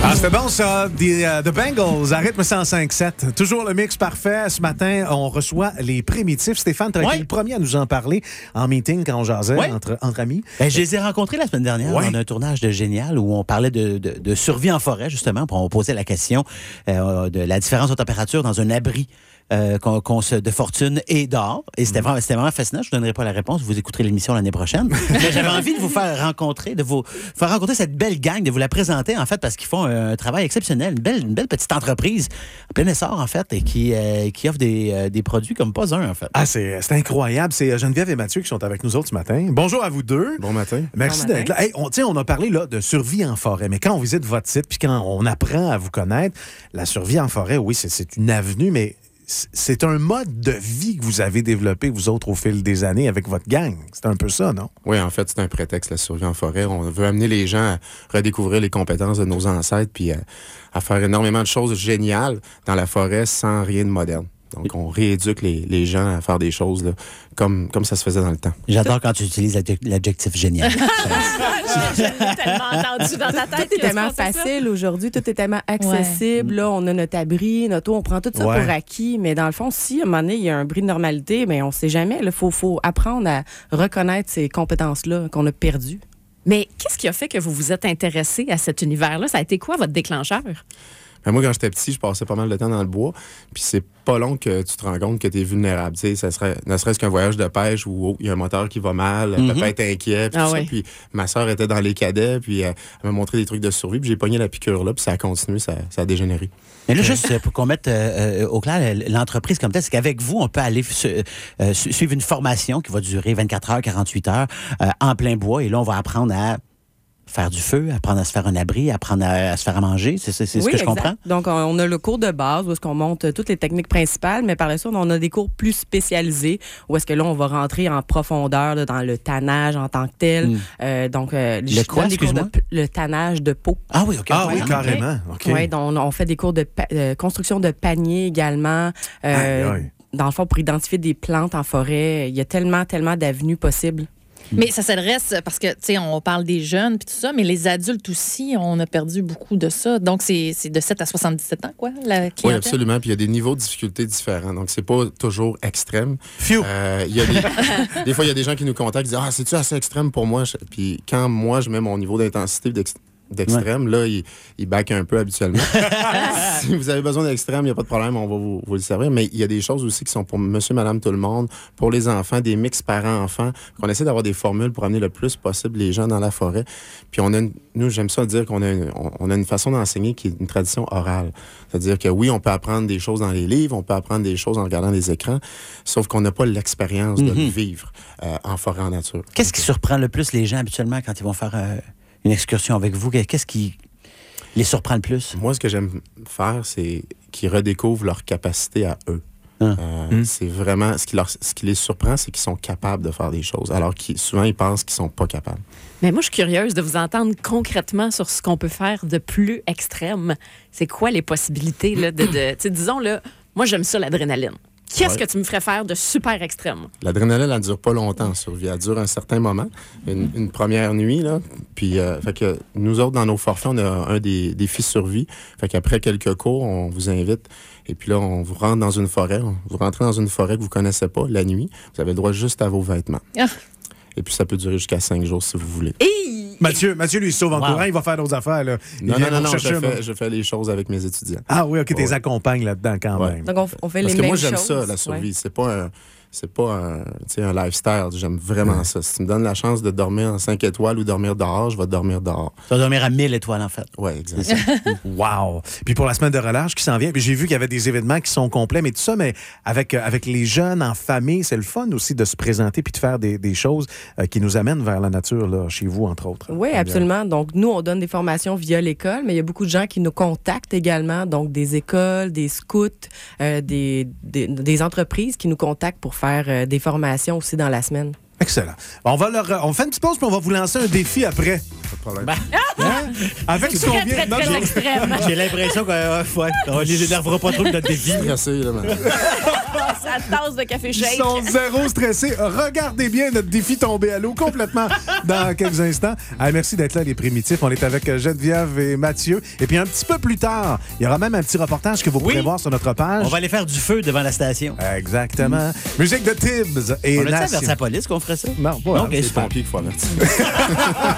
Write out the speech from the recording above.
Ah, c'était bon, ça. The Bengals, à rythme 105.7. Toujours le mix parfait. Ce matin, on reçoit les primitifs. Stéphane, tu as été le premier à nous en parler en meeting quand on jasait entre amis. Ben, je les ai rencontrés la semaine dernière. On a un tournage de Génial où on parlait de survie en forêt, justement. On posait la question de la différence de température dans un abri de fortune et dehors. Et c'était vraiment fascinant. Je ne vous donnerai pas la réponse. Vous écouterez l'émission l'année prochaine. Mais j'avais envie de vous faire rencontrer, cette belle gang, de vous la présenter, en fait, parce qu'ils font un travail exceptionnel. Une belle petite entreprise, en plein essor, en fait, et qui offre des produits comme pas un, en fait. Ah, c'est incroyable. C'est Geneviève et Mathieu qui sont avec nous autres ce matin. Bonjour à vous deux. Bon matin. Merci d'être là. Hey, on a parlé là, de survie en forêt, mais quand on visite votre site, puis quand on apprend à vous connaître, la survie en forêt, oui, c'est une avenue, mais c'est un mode de vie que vous avez développé, vous autres, au fil des années avec votre gang. C'est un peu ça, non? Oui, en fait, c'est un prétexte, la survie en forêt. On veut amener les gens à redécouvrir les compétences de nos ancêtres puis à faire énormément de choses géniales dans la forêt sans rien de moderne. Donc, on rééduque les gens à faire des choses là, comme ça se faisait dans le temps. J'adore quand tu utilises l'adjectif génial. J'ai tellement entendu dans ta tête. Tout est tellement facile aujourd'hui, tout est tellement accessible. Là, on a notre abri, notre eau, on prend tout ça pour acquis. Mais dans le fond, si à un moment donné, il y a un bris de normalité, mais on ne sait jamais. Il faut apprendre à reconnaître ces compétences-là qu'on a perdues. Mais qu'est-ce qui a fait que vous vous êtes intéressé à cet univers-là? Ça a été quoi votre déclencheur? Ben moi, quand j'étais petit, je passais pas mal de temps dans le bois. Puis c'est pas long que tu te rends compte que tu es vulnérable. Tu sais, ne serait-ce qu'un voyage de pêche où il y a un moteur qui va mal, papa est inquiet, puis tout ça. Puis ma soeur était dans les cadets, puis elle m'a montré des trucs de survie, puis j'ai pogné la piqûre là, puis ça a continué, ça a dégénéré. Mais là, juste pour qu'on mette au clair l'entreprise comme telle, c'est qu'avec vous, on peut aller suivre une formation qui va durer 24 heures, 48 heures en plein bois. Et là, on va apprendre à faire du feu, apprendre à se faire un abri, apprendre à se faire à manger. C'est ce que je comprends? Donc, on a le cours de base où est-ce qu'on monte toutes les techniques principales, mais par la suite, on a des cours plus spécialisés où est-ce que là, on va rentrer en profondeur là, dans le tannage en tant que tel. Donc, le quoi, excuse-moi? Le tannage de peau. Ah oui, OK. Ah oui, carrément. Okay. Oui, donc on fait des cours de construction de paniers également. Dans le fond, pour identifier des plantes en forêt, il y a tellement d'avenues possibles. Mais ça s'adresse, parce que, tu sais, on parle des jeunes puis tout ça, mais les adultes aussi, on a perdu beaucoup de ça. Donc, c'est de 7 à 77 ans, quoi, la clientèle? Oui, absolument. Puis il y a des niveaux de difficulté différents. Donc, c'est pas toujours extrême. Des fois, il y a des gens qui nous contactent et disent « Ah, c'est-tu assez extrême pour moi? » Puis quand moi, je mets mon niveau d'intensité d'extrême, là, il back un peu habituellement. Si vous avez besoin d'extrême, il n'y a pas de problème, on va vous le servir. Mais il y a des choses aussi qui sont pour monsieur, madame, tout le monde, pour les enfants, des mix parents-enfants, qu'on essaie d'avoir des formules pour amener le plus possible les gens dans la forêt. Puis nous, j'aime ça dire qu'on a une façon d'enseigner qui est une tradition orale. C'est-à-dire que oui, on peut apprendre des choses dans les livres, on peut apprendre des choses en regardant des écrans, sauf qu'on n'a pas l'expérience de le vivre en forêt, en nature. Qu'est-ce qui surprend le plus les gens habituellement quand ils vont faire une excursion avec vous? Qu'est-ce qui les surprend le plus? Moi, ce que j'aime faire, c'est qu'ils redécouvrent leur capacité à eux. C'est vraiment... Ce qui les surprend, c'est qu'ils sont capables de faire des choses, alors que souvent, ils pensent qu'ils sont pas capables. Mais moi, je suis curieuse de vous entendre concrètement sur ce qu'on peut faire de plus extrême. C'est quoi les possibilités, là, tu sais, disons, là, moi, j'aime ça, l'adrénaline. Qu'est-ce que tu me ferais faire de super extrême? L'adrénaline, elle ne dure pas longtemps en survie. Elle dure un certain moment, une première nuit. Là. Puis, fait que nous autres, dans nos forfaits, on a un des défis survie. Fait qu'après quelques cours, on vous invite. Et puis là, on vous rentre dans une forêt. Vous rentrez dans une forêt que vous ne connaissez pas la nuit. Vous avez le droit juste à vos vêtements. Et puis, ça peut durer jusqu'à 5 jours si vous voulez. Mathieu, lui, il sauve en courant, il va faire d'autres affaires. Là. Non, je fais les choses avec mes étudiants. Ah oui, OK, tu les accompagnes là-dedans quand même. Donc, on fait les mêmes choses. Parce que moi, j'aime ça, la survie. C'est pas un lifestyle. J'aime vraiment ça. Si tu me donnes la chance de dormir en 5 étoiles ou dormir dehors, je vais dormir dehors. Tu vas dormir à 1000 étoiles, en fait. Oui, exactement. Wow! Puis pour la semaine de relâche qui s'en vient, j'ai vu qu'il y avait des événements qui sont complets, mais tout ça, mais avec les jeunes en famille, c'est le fun aussi de se présenter puis de faire des choses qui nous amènent vers la nature, là, chez vous, entre autres. Oui, absolument. Donc, nous, on donne des formations via l'école, mais il y a beaucoup de gens qui nous contactent également, donc des écoles, des scouts, des entreprises qui nous contactent pour faire des formations aussi dans la semaine. Excellent. On fait une petite pause, puis on va vous lancer un défi après. Pas de problème. Avec ce qu'on vient... Très extrême. J'ai l'impression qu'on les énervera pas trop de notre défi. Merci, là, sa tasse de café shake. Ils sont zéro stressés. Regardez bien notre défi tombé à l'eau complètement dans quelques instants. Allez, merci d'être là, les primitifs. On est avec Geneviève et Mathieu. Et puis un petit peu plus tard, il y aura même un petit reportage que vous pourrez voir sur notre page. On va aller faire du feu devant la station. Exactement. Musique de Tibbs et On a dit à Versailles Police qu'on ferait ça? Non, pas. C'est les pompiers qu'il faut avertir.